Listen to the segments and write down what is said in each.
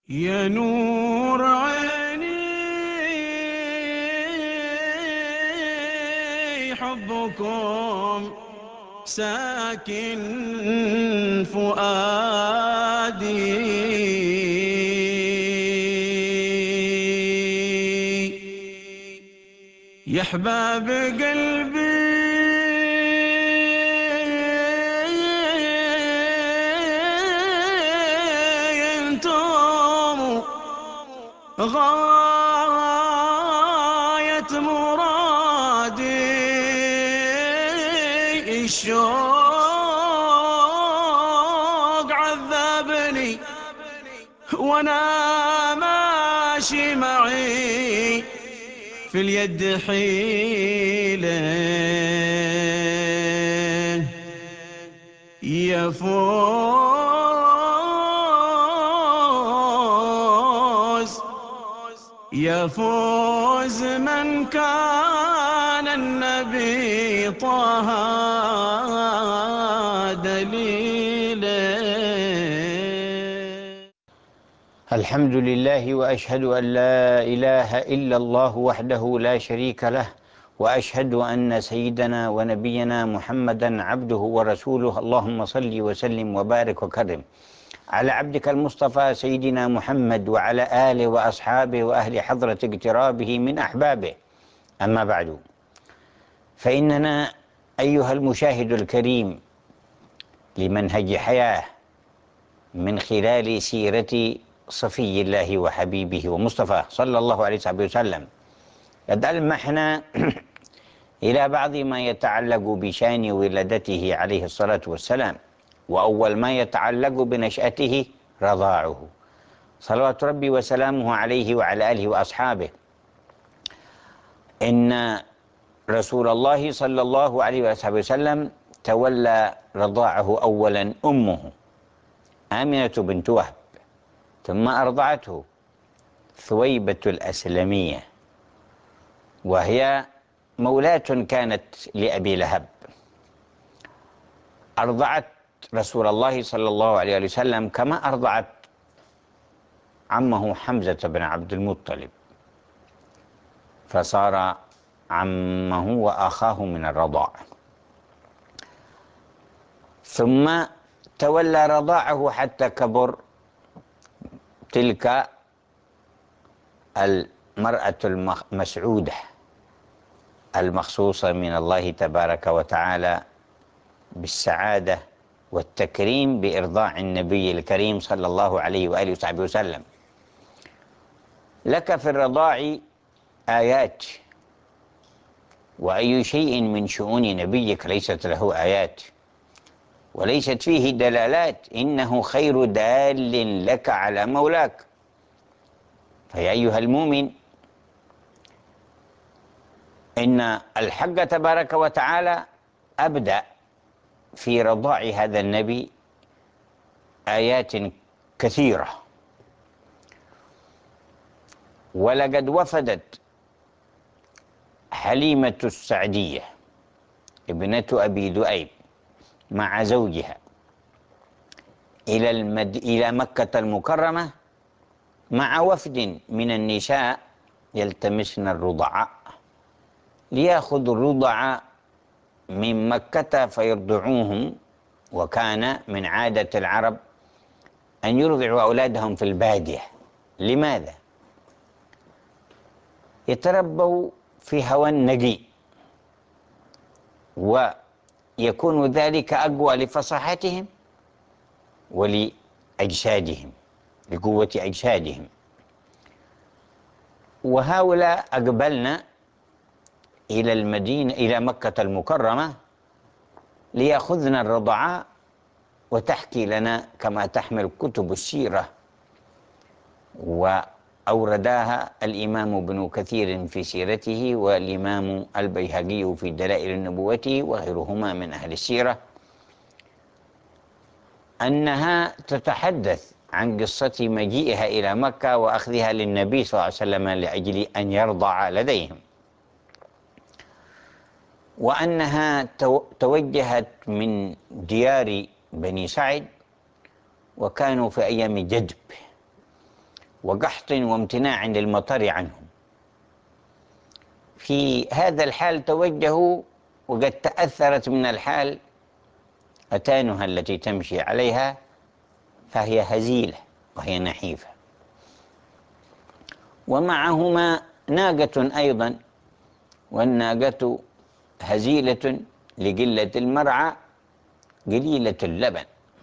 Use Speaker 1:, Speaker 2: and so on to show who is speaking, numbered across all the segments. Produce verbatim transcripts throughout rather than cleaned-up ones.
Speaker 1: يا نور عيني حبكم ساكن فؤادي. يا احباب قلبي انتم غاية مرادي. الشوق عذبني وانا ماشي معي في اليد حيلة. يا فوز يا فوز من كان النبي طه دليله.
Speaker 2: الحمد لله وأشهد أن لا إله إلا الله وحده لا شريك له، وأشهد أن سيدنا ونبينا محمدا عبده ورسوله. اللهم صل وسلم وبارك وكرم على عبدك المصطفى سيدنا محمد وعلى آله وأصحابه وأهل حضرة اقترابه من أحبابه. أما بعد، فإننا أيها المشاهد الكريم لمنهج حياة من خلال سيرة صفي الله وحبيبه ومصطفى صلى الله عليه وسلم قد ألمحنا إلى بعض ما يتعلق بشأن ولادته عليه الصلاة والسلام، وأول ما يتعلق بنشأته رضاعه صلوات ربي وسلامه عليه وعلى آله وأصحابه. إن رسول الله صلى الله عليه وسلم تولى رضاعه أولا أمه آمنة بنت وهب، ثم أرضعته ثويبة الأسلمية، وهي مولاة كانت لأبي لهب. أرضعت رسول الله صلى الله عليه وسلم كما أرضعت عمه حمزة بن عبد المطلب، فصار عمه وأخاه من الرضاع. ثم تولى رضاعه حتى كبر تلك المرأة المسعودة المخصوصة من الله تبارك وتعالى بالسعادة والتكريم بإرضاع النبي الكريم صلى الله عليه وآله وصحبه وسلم. لك في الرضاع آيات، وأي شيء من شؤون نبيك ليست له آيات وليست فيه دلالات، إنه خير دال لك على مولاك. فيا أيها المؤمن، إن الحق تبارك وتعالى أبدأ في رضاع هذا النبي آيات كثيرة. ولقد وفدت حليمة السعدية ابنة أبي ذؤيب مع زوجها إلى المد... إلى مكة المكرمة مع وفد من النساء يلتمسن الرضعاء، ليأخذوا الرضع من مكة فيرضعوهم. وكان من عادة العرب أن يرضعوا أولادهم في البادية. لماذا؟ يتربوا في هوى النقي، ويكون ذلك أقوى لفصاحتهم ولأجسادهم، لقوة أجسادهم. وهؤلاء أقبلنا إلى المدينة إلى مكة المكرمة ليأخذن الرضعاء، وتحكي لنا كما تحمل كتب السيرة، وأورداها الإمام ابن كثير في سيرته والإمام البيهقي في دلائل النبوة وغيرهما من أهل السيرة، أنها تتحدث عن قصة مجيئها إلى مكة وأخذها للنبي صلى الله عليه وسلم لأجل أن يرضع لديهم، وأنها توجهت من ديار بني سعد، وكانوا في أيام جدب، وقحط وامتناع للمطر عنهم. في هذا الحال توجهوا، وقد تأثرت من الحال أتانها التي تمشي عليها، فهي هزيلة وهي نحيفة، ومعهما ناقة أيضا، والناقة هزيلة لقلة المرعى قليلة اللبن،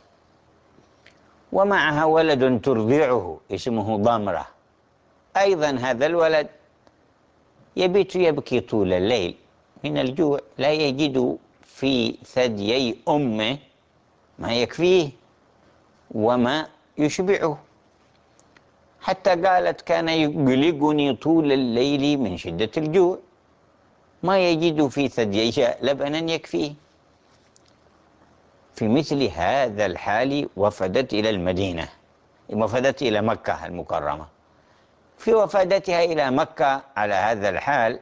Speaker 2: ومعها ولد ترضعه اسمه ضمرة. أيضا هذا الولد يبيت يبكي طول الليل من الجوع، لا يجد في ثديي أمه ما يكفيه وما يشبعه، حتى قالت كان يقلقني طول الليل من شدة الجوع، ما يجد في ثدييه لبنا يكفيه. في مثل هذا الحال وفدت إلى المدينة، وفدت إلى مكة المكرمة. في وفادتها إلى مكة على هذا الحال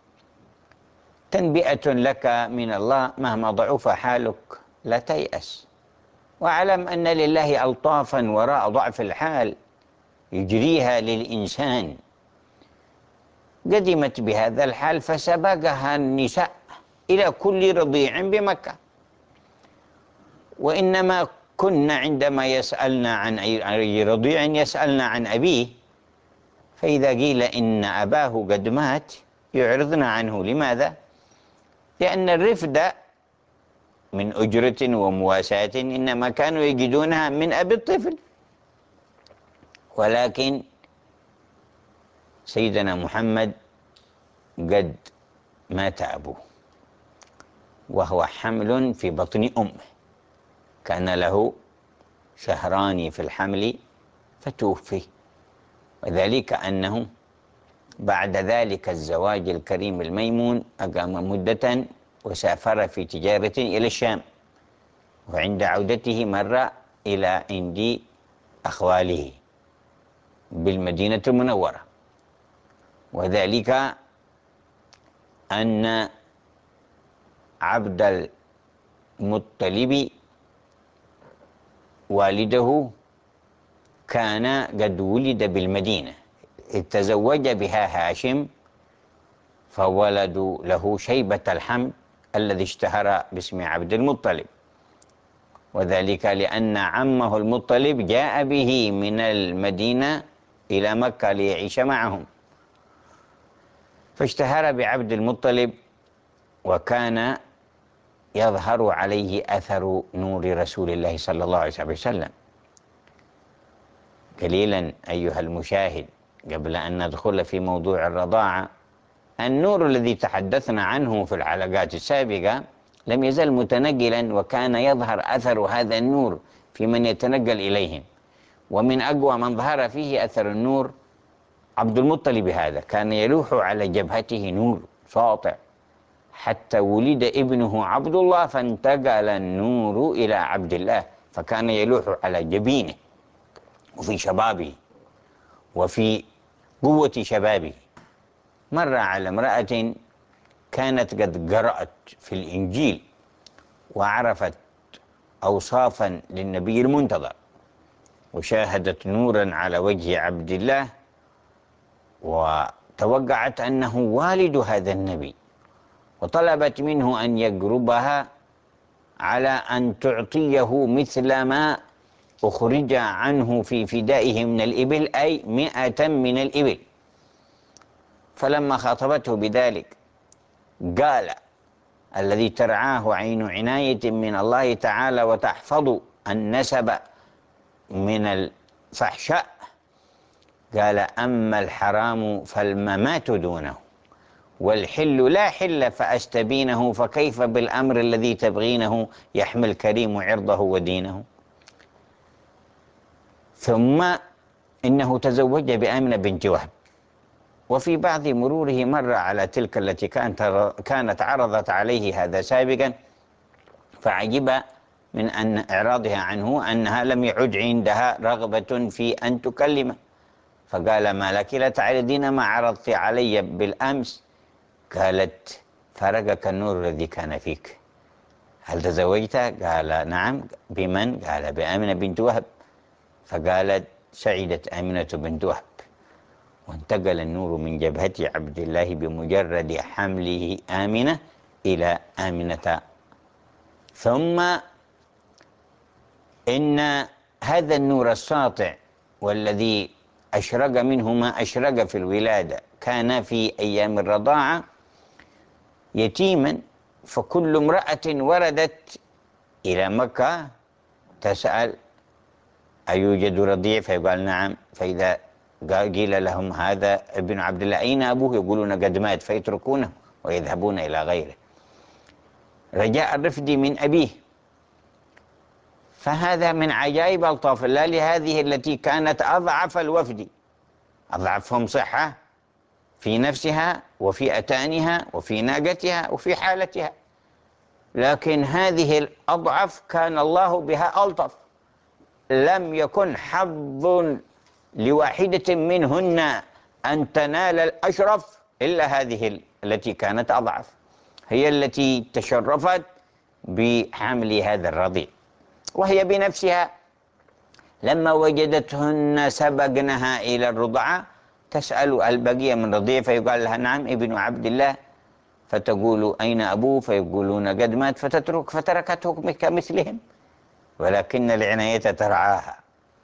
Speaker 2: تنبئة لك من الله: مهما ضعف حالك لا تيأس، واعلم أن لله ألطافا وراء ضعف الحال يجريها للإنسان. قدمت بهذا الحال فسبقها النساء إلى كل رضيع بمكة، وإنما كنا عندما يسألن عن أي رضيع يسألن عن أبيه، فإذا قيل إن أباه قد مات يعرضن عنه. لماذا؟ لأن الرفد من أجرة ومواساة إنما كانوا يجدونها من أبي الطفل، ولكن سيدنا محمد قد مات أبوه وهو حمل في بطن أمه، كان له شهران في الحمل فتوفي، وذلك أنه بعد ذلك الزواج الكريم الميمون أقام مدة وسافر في تجارة إلى الشام، وعند عودته مر إلى عند أخواله بالمدينة المنورة، وذلك أن عبد المطلب والده كان قد ولد بالمدينة، إذ تزوج بها هاشم فولدوا له شيبة الحمد الذي اشتهر باسم عبد المطلب، وذلك لأن عمه المطلب جاء به من المدينة إلى مكة ليعيش معهم، فاشتهر بعبد المطلب، وكان يظهر عليه أثر نور رسول الله صلى الله عليه وسلم. قليلا أيها المشاهد قبل أن ندخل في موضوع الرضاعة، النور الذي تحدثنا عنه في الحلقات السابقة لم يزل متنقلا، وكان يظهر أثر هذا النور في من يتنقل إليهم، ومن أقوى من ظهر فيه أثر النور عبد المطلب. هذا كان يلوح على جبهته نور ساطع حتى ولد ابنه عبد الله فانتقل النور إلى عبد الله، فكان يلوح على جبينه وفي شبابه وفي قوة شبابه. مر على امرأة كانت قد قرأت في الإنجيل وعرفت أوصافا للنبي المنتظر، وشاهدت نورا على وجه عبد الله، وتوقعت أنه والد هذا النبي، وطلبت منه أن يقربها على أن تعطيه مثل ما أخرج عنه في فدائه من الإبل، أي مئة من الإبل. فلما خاطبته بذلك قال: الذي ترعاه عين عناية من الله تعالى وتحفظ النسب من الفحشاء، قال: أما الحرام فالممات دونه، والحل لا حل فأستبينه، فكيف بالأمر الذي تبغينه يحمي الكريم عرضه ودينه. ثم إنه تزوج بآمنة بنت وهب، وفي بعض مروره مر على تلك التي كانت كانت عرضت عليه هذا سابقا، فعجب من أن إعراضها عنه أنها لم يعد عندها رغبة في أن تكلمه، فقال: ما لك لا تعرضين ما عرضت علي بالأمس؟ قالت: فرقك النور الذي كان فيك. هل تزوجت؟ قال: نعم. بمن؟ قال: بآمنة بنت وهب. فقالت: سعدت آمنة بنت وهب، وانتقل النور من جبهة عبد الله بمجرد حمله آمنة إلى آمنة. ثم إن هذا النور الساطع والذي أشرق منه ما أشرق في الولادة كان في أيام الرضاعة يتيما، فكل امرأة وردت إلى مكة تسأل أيوجد رضيع؟ فيقال نعم. فإذا قيل لهم هذا ابن عبد الله أين أبوه؟ يقولون قد مات، فيتركونه ويذهبون إلى غيره رجاء الرفد من أبيه. فهذا من عجائب ألطاف الله لهذه التي كانت أضعف الوفد، أضعفهم صحة في نفسها وفي أتانها وفي ناقتها وفي حالتها، لكن هذه الأضعف كان الله بها ألطف. لم يكن حظ لواحدة منهن أن تنال الأشرف إلا هذه التي كانت أضعف، هي التي تشرفت بحمل هذا الرضيع. وهي بنفسها لما وجدتهن سبقنها إلى الرضعة تسأل البقية من رضيع، فيقال لها نعم ابن عبد الله، فتقول أين أبوه؟ فيقولون قد مات، فتترك فتركته كمثلهم، ولكن العناية ترعاها.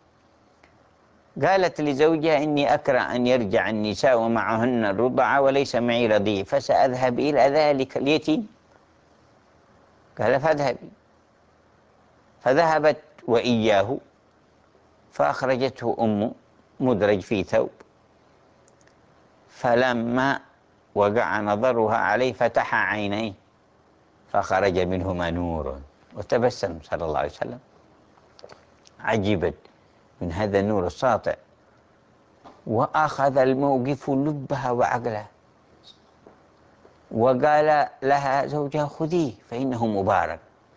Speaker 2: قالت لزوجها إني أكره أن يرجع النساء ومعهن الرضعة وليس معي رضيع، فسأذهب إلى ذلك اليتيم. قال فاذهبي. فذهبت وإياه، فأخرجته أمه مدرج في ثوب، فلما وقع نظرها عليه فتح عينيه فخرج منهما نور، وتبسم صلى الله عليه وسلم. عجبت من هذا النور الساطع، وأخذ الموقف لبها وعقلها، وقال لها زوجها خذيه فإنه مبارك،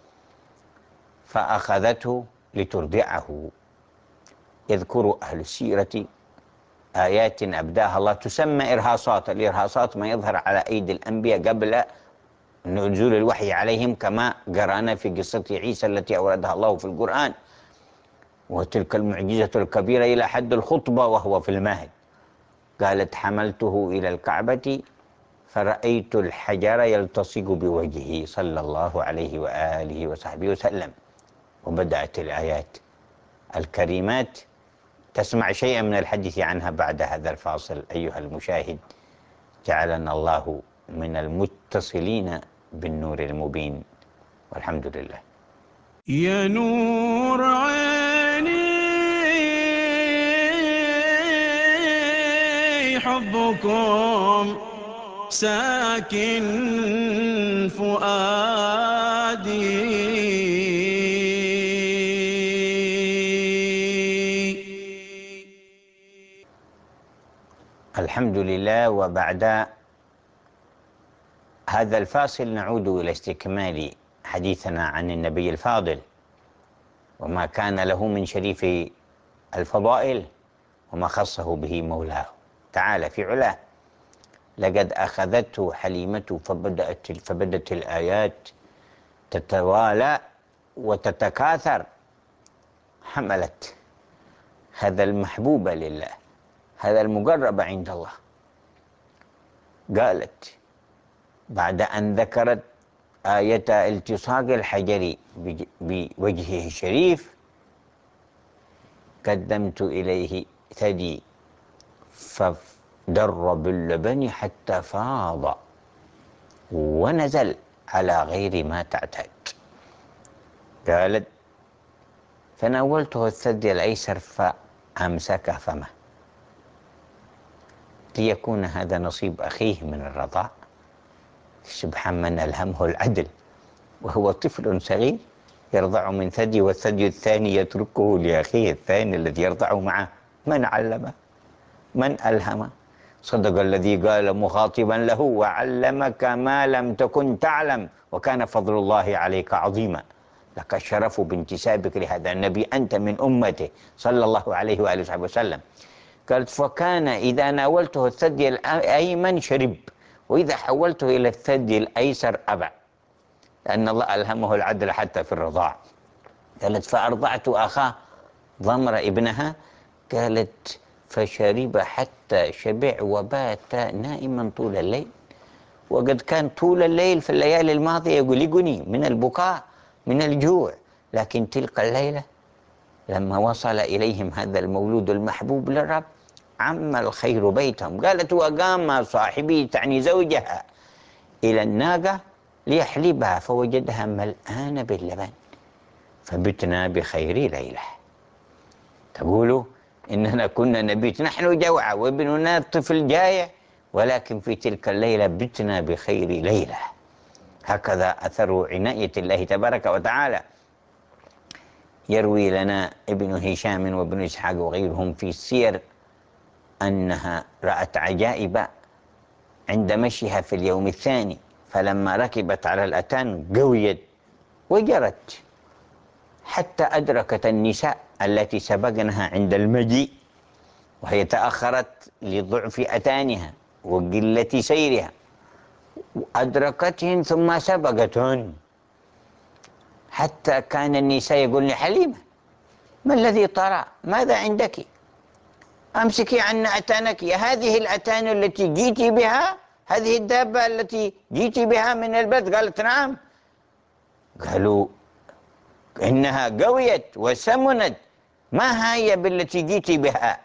Speaker 2: فأخذته لترضعه. يذكر أهل السيرة آيات أبداها الله تسمى إرهاصات. الإرهاصات ما يظهر على أيدي الأنبياء قبل نزول الوحي عليهم، كما قرأنا في قصة عيسى التي أوردها الله في القرآن، وتلك المعجزة الكبيرة إلى حد الخطبة وهو في المهد. قالت حملته إلى الكعبة فرأيت الحجر يلتصق بوجهه صلى الله عليه وآله وصحبه وسلم. وبدأت الآيات الكريمات. تسمع شيئا من الحديث عنها بعد هذا الفاصل أيها المشاهد، جعلنا الله من المتصلين بالنور المبين، والحمد لله.
Speaker 1: يا نور عيني حبكم ساكن فؤادي،
Speaker 2: الحمد لله. وبعد هذا الفاصل نعود إلى استكمال حديثنا عن النبي الفاضل وما كان له من شريف الفضائل وما خصه به مولاه تعالى في علاه. لقد أخذته حليمة فبدأت فبدت الآيات تتوالى وتتكاثر، حملت هذا المحبوب لله، هذا المقرب عند الله. قالت بعد أن ذكرت آية التصاق الحجر بوجهه الشريف قدمت إليه ثدي فدر باللبن حتى فاض ونزل على غير ما تعتاد. قالت فناولته الثدي الأيسر فأمسك فمه ليكون هذا نصيب أخيه من الرضاع. سبحان من ألهمه العدل وهو طفل صغير يرضع من ثدي، والثدي الثاني يتركه لأخيه الثاني الذي يرضع معه. من علمه؟ من ألهمه؟ صدق الذي قال مخاطبا له وعلمك ما لم تكن تعلم وكان فضل الله عليك عظيما. لك الشرف بانتسابك لهذا النبي، أنت من أمته صلى الله عليه وآله وصحبه وسلم. قالت فكان إذا ناولته الثدي الأيمن شرب، وإذا حولته إلى الثدي الأيسر أبى، لأن الله ألهمه العدل حتى في الرضاع. قالت فأرضعت أخاه ضمر ابنها قالت فشرب حتى شبع وبات نائما طول الليل، وقد كان طول الليل في الليالي الماضية يقلقني من البكاء من الجوع، لكن تلك الليلة لما وصل إليهم هذا المولود المحبوب للرب عم الخير بيتهم. قالت وقام صاحبي تعني زوجها إلى الناقة ليحلبها فوجدها ملآنة باللبن، فبتنا بخير ليلة. تقول إننا كنا نبيت نحن جوعى وابننا الطفل جائع، ولكن في تلك الليلة بتنا بخير ليلة. هكذا أثر عناية الله تبارك وتعالى. يروي لنا ابن هشام وابن إسحاق وغيرهم في السير أنها رأت عجائب عند مشيها في اليوم الثاني، فلما ركبت على الأتان قويت وجرت حتى أدركت النساء التي سبقنها عند المجيء، وهي تأخرت لضعف أتانها وقلة سيرها، أدركتهن ثم سبقتهن، حتى كان النساء يقولن حليمة ما الذي طرأ؟ ماذا عندك؟ أمسكي عن أتانك، هذه الأتان التي جئت بها، هذه الدابة التي جئت بها من البلد؟ قالت نعم. قالوا إنها قويت وسمنت، ما هي بالتي جئت بها؟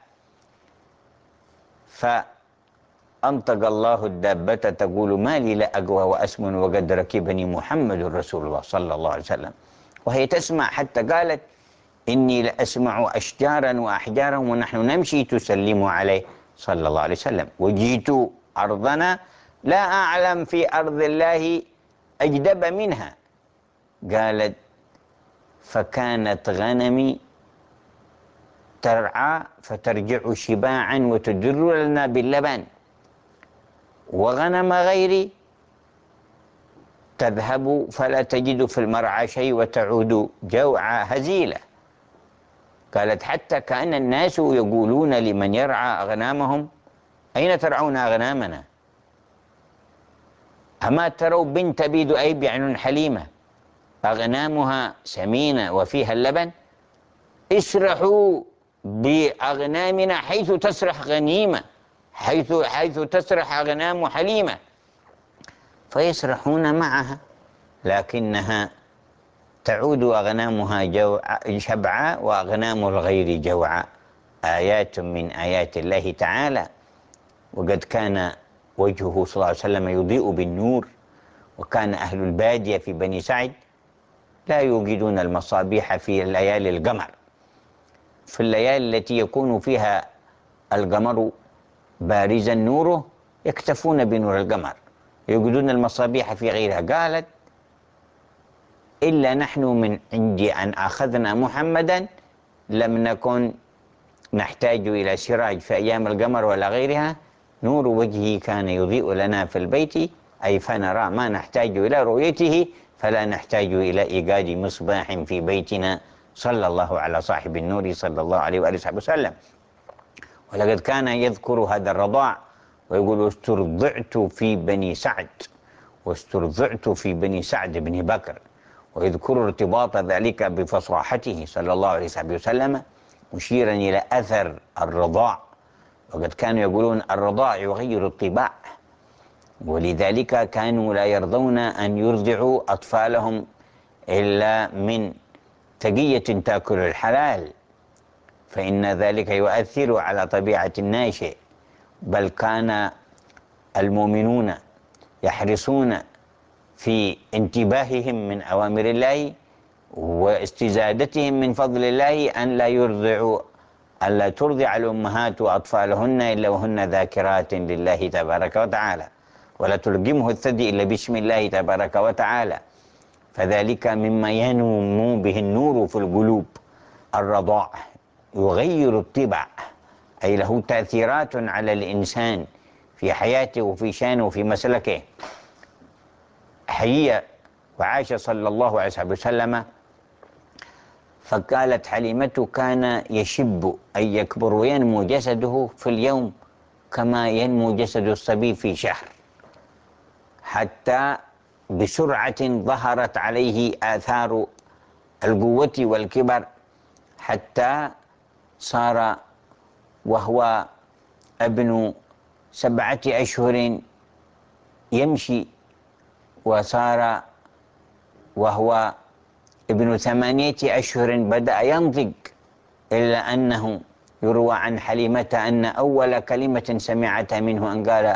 Speaker 2: فأنطق الله الدابة تقول ما لي لا أقوى وأسمن وقد ركبني محمد رسول الله صلى الله عليه وسلم، وهي تسمع حتى قالت إني لأسمع أشجارا وأحجارا ونحن نمشي تسلم عليه صلى الله عليه وسلم، وجئت أرضنا لا أعلم في أرض الله أجدب منها. قالت فكانت غنمي ترعى فترجع شباعا وتدر لنا باللبن، وغنم غيري تذهب فلا تجد في المرعى شيء وتعود جوعى هزيلة. قالت حتى كأن الناس يقولون لمن يرعى أغنامهم أين ترعون أغنامنا؟ أما تروا بنت أبي ذؤيب يعني حليمة أغنامها سمينة وفيها اللبن، اسرحوا بأغنامنا حيث تسرح غنيمة، حيث حيث تسرح أغنام حليمة، فيسرحون معها، لكنها تعود أغنامها جوع شبعاء وأغنام الغير جوعاء. آيات من آيات الله تعالى. وقد كان وجهه صلى الله عليه وسلم يضيء بالنور، وكان أهل البادية في بني سعد لا يوجدون المصابيح في الليالي القمر، في الليالي التي يكون فيها القمر بارزا نوره يكتفون بنور القمر، يوجدون المصابيح في غيرها. قالت إلا نحن من عند أن أخذنا محمدا لم نكن نحتاج إلى سراج في أيام القمر ولا غيرها، نور وجهه كان يضيء لنا في البيت، أي فنرى ما نحتاج إلى رؤيته فلا نحتاج إلى إيجاد مصباح في بيتنا، صلى الله على صاحب النور صلى الله عليه وآله وصحبه وسلم. ولقد كان يذكر هذا الرضاع ويقول استرضعت في بني سعد، واسترضعت في بني سعد بن بكر، ويذكر ارتباط ذلك بفصاحته صلى الله عليه وسلم مشيرا إلى أثر الرضاع. وقد كانوا يقولون الرضاع يغير الطباع، ولذلك كانوا لا يرضون أن يرضعوا أطفالهم إلا من تقية تأكل الحلال، فإن ذلك يؤثر على طبيعة الناشئ. بل كان المؤمنون يحرصون في انتباههم من أوامر الله واستزادتهم من فضل الله أن لا يرضعوا أن لا ترضع الأمهات أطفالهن إلا وهن ذاكرات لله تبارك وتعالى، ولا تلقمه الثدي إلا باسم الله تبارك وتعالى، فذلك مما ينمو به النور في القلوب. الرضاع يغير الطبع، أي له تأثيرات على الإنسان في حياته وفي شانه وفي مسلكه. حي وعاش صلى الله عليه وسلم، فقالت حليمة كان يشب أي يكبر وينمو جسده في اليوم كما ينمو جسد الصبي في شهر، حتى بسرعة ظهرت عليه آثار القوة والكبر، حتى صار وهو ابن سبعة أشهر يمشي، وصار وهو ابن ثمانية أشهر بدأ ينطق، إلا أنه يروى عن حليمة أن أول كلمة سمعتها منه أن قال: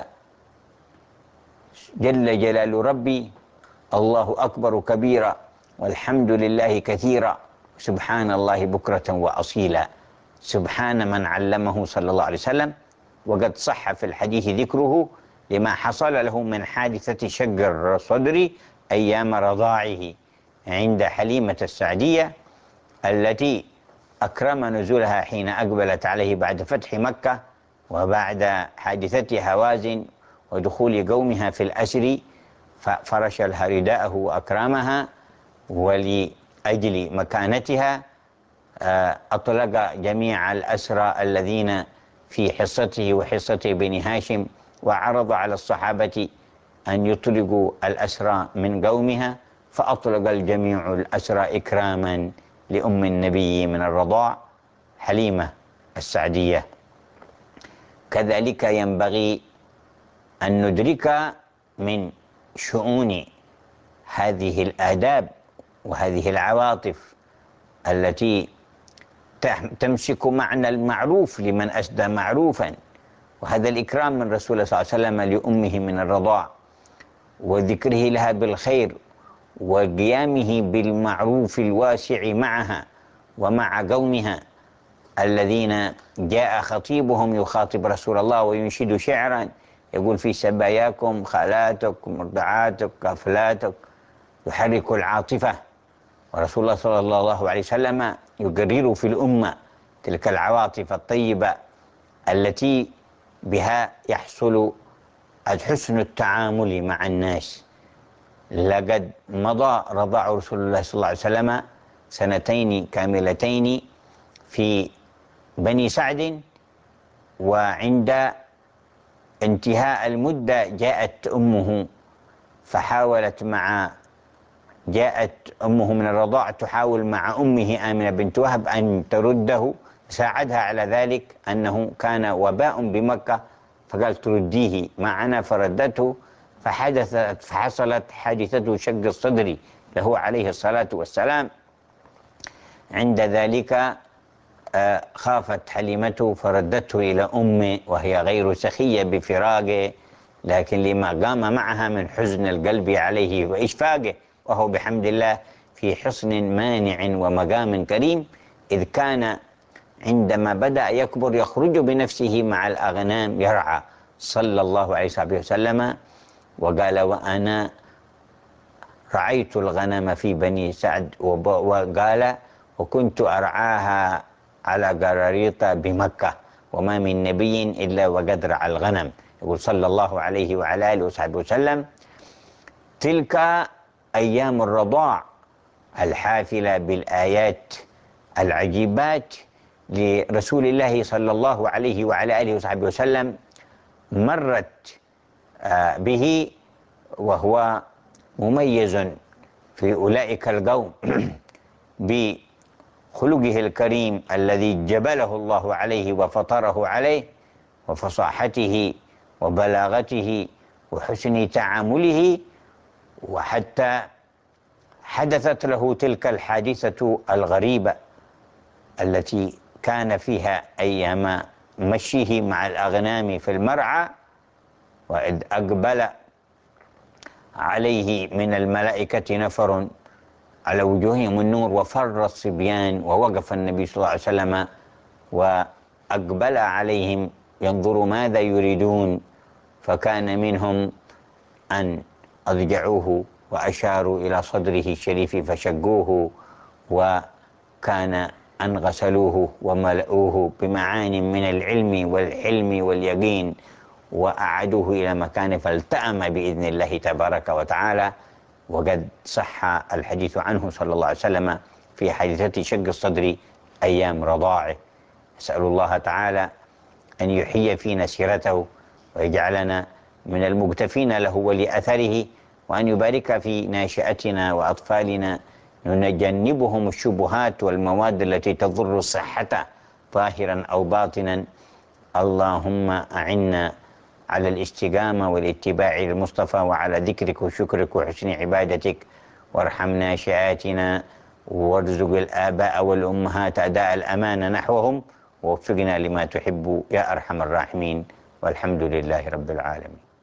Speaker 2: جل جلال ربي، الله أكبر كبيرا، والحمد لله كثيرا، سبحان الله بكرة وأصيلا. سبحان من علمه صلى الله عليه وسلم. وقد صح في الحديث ذكره لما حصل له من حادثة شق الصدر أيام رضاعه عند حليمة السعدية، التي أكرم نزولها حين أقبلت عليه بعد فتح مكة وبعد حادثة هوازن ودخول قومها في الأسر، ففرش لها رداءه وأكرمها، ولأجل مكانتها أطلق جميع الأسرى الذين في حصته وحصة بني هاشم، وعرض على الصحابة أن يطلقوا الأسرى من قومها، فأطلق الجميع الأسرى إكراما لأم النبي من الرضاع حليمة السعدية. كذلك ينبغي أن ندرك من شؤون هذه الآداب وهذه العواطف التي تمسك معنى المعروف لمن أسدى معروفا، وهذا الإكرام من رسول الله صلى الله عليه وسلم لأمه من الرضاع، وذكره لها بالخير، وقيامه بالمعروف الواسع معها ومع قومها الذين جاء خطيبهم يخاطب رسول الله وينشد شعرا يقول: في سباياكم خالاتك مرضعاتك كافلاتك، يحرك العاطفة. ورسول الله صلى الله عليه وسلم يقرر في الأمة تلك العواطف الطيبة التي بها يحصل حسن التعامل مع الناس. لقد مضى رضاع رسول الله صلى الله عليه وسلم سنتين كاملتين في بني سعد، وعند انتهاء المدة جاءت أمه فحاولت مع جاءت أمه من الرضاع تحاول مع أمه آمنة بنت وهب أن ترده، ساعدها على ذلك أنه كان وباء بمكة، فقال: ترديه معنا، فردته، فحدثت فحصلت حادثة شق الصدر له عليه الصلاة والسلام. عند ذلك خافت حليمته فردته إلى أمه وهي غير سخية بفراقه، لكن لما قام معها من حزن القلب عليه وإشفاقه، وهو بحمد الله في حصن مانع ومقام كريم، إذ كان عندما بدأ يكبر يخرج بنفسه مع الأغنام يرعى صلى الله عليه وسلم. وقال: وأنا رعيت الغنم في بني سعد، وقال: وكنت أرعاها على قراريط بمكة، وما من نبي إلا وقد رعى الغنم. يقول صلى الله عليه وعلى آله وصحبه وسلم: تلك أيام الرضاع الحافلة بالآيات العجيبات لرسول الله صلى الله عليه وعلى آله وصحبه وسلم مرت به، وهو مميز في أولئك القوم بخلقه الكريم الذي جبله الله عليه وفطره عليه، وفصاحته وبلاغته وحسن تعامله، وحتى حدثت له تلك الحادثة الغريبة التي كان فيها أيام مشيه مع الأغنام في المرعى، وإذ أقبل عليه من الملائكة نفر على وجوههم النور وفر الصبيان، ووقف النبي صلى الله عليه وسلم وأقبل عليهم ينظر ماذا يريدون، فكان منهم أن أضجعوه وأشاروا إلى صدره الشريف فشقوه، وكان أن غسلوه وملؤوه بمعان من العلم والحلم واليقين، وأعادوه إلى مكانه فالتأم بإذن الله تبارك وتعالى. وقد صح الحديث عنه صلى الله عليه وسلم في حادثة شق الصدر أيام رضاعه. أسأل الله تعالى أن يحيي فينا سيرته ويجعلنا من المقتفين له ولأثره، وأن يبارك في ناشئتنا وأطفالنا، نجنبهم الشبهات والمواد التي تضر الصحة ظاهرا أو باطنا، اللهم أعنا على الاستقامة والاتباع للمصطفى وعلى ذكرك وشكرك وحسن عبادتك، وارحم ناشئاتنا وارزق الآباء والأمهات أداء الأمانة نحوهم، ووفقنا لما تحب يا أرحم الراحمين، والحمد لله رب العالمين.